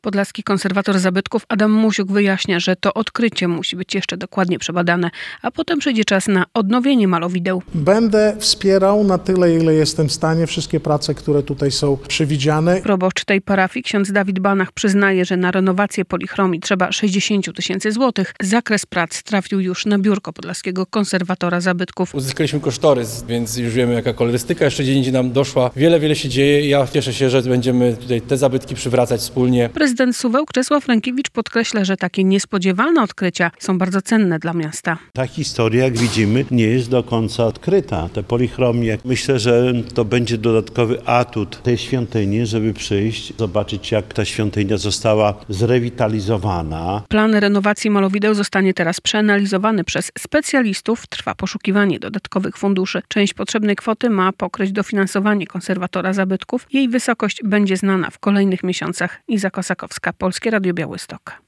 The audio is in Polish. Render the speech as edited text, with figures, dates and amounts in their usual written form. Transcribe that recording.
Podlaski konserwator zabytków Adam Musiuk wyjaśnia, że to odkrycie musi być jeszcze dokładnie przebadane, a potem przyjdzie czas na odnowienie malowideł. Będę wspierał na tyle, ile jestem w stanie, wszystkie prace, które tutaj są przewidziane. Proboszcz tej parafii, ksiądz Dawid Banach, przyznaje, że na renowację polichromii trzeba 60 000 złotych. Zakres prac trafił już na biurko podlaskiego konserwatora zabytków. Uzyskaliśmy kosztorys, więc już wiemy, jaka kolorystyka jeszcze gdzie indziej nam doszła. Wiele się dzieje. Ja cieszę się, że będziemy tutaj te zabytki przywracać wspólnie. Prezydent Suwałk Czesław Rękiewicz podkreśla, że takie niespodziewane odkrycia są bardzo cenne dla miasta. Ta historia, jak widzimy, nie jest do końca odkryta. Te polichromie, myślę, że to będzie dodatkowy atut tej świątyni, żeby przyjść, zobaczyć, jak ta świątynia została zrewitalizowana. Plan renowacji malowideł zostanie teraz przeanalizowany przez specjalistów. Trwa poszukiwanie dodatkowych funduszy. Część potrzebnej kwoty ma pokryć dofinansowanie konserwatora zabytków. Jej wysokość będzie znana w kolejnych miesiącach. Iza Kosakowska, Polskie Radio Białystok.